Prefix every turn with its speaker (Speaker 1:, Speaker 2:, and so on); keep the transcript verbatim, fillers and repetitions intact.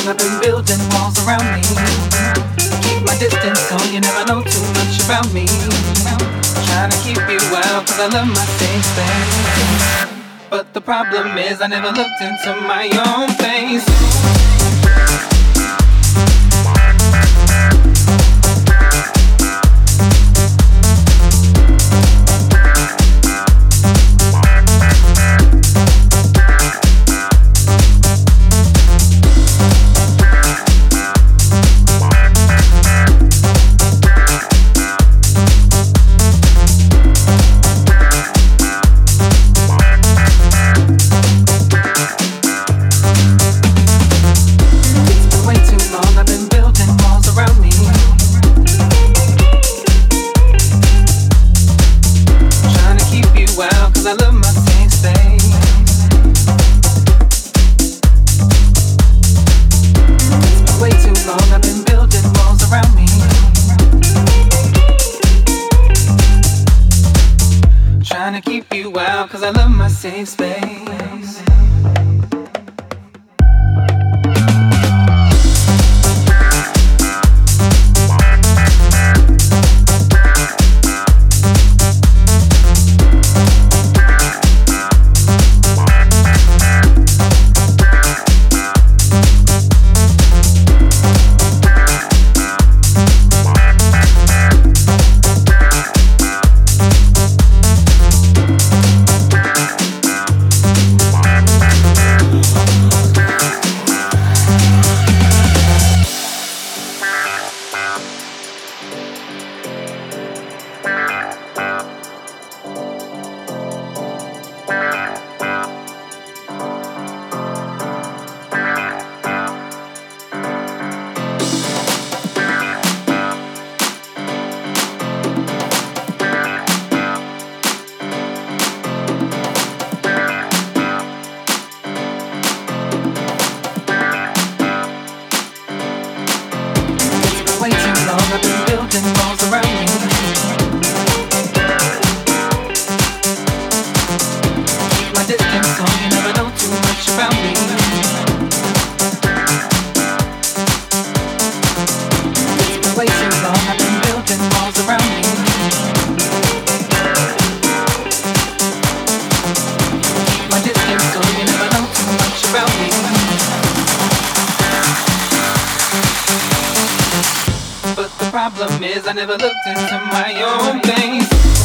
Speaker 1: long I've been building walls around me. Keep my distance so you never know too much about me. Trying to keep you out cause I love my safe space. But the problem is I never looked into my own face. Cause I love my safe space. I've been building walls around me. Keep my distance so you never know too much about me. It's been way too long, I've been building walls around me. Keep my distance so you never know too much about me. But the problem is I never looked into my own face.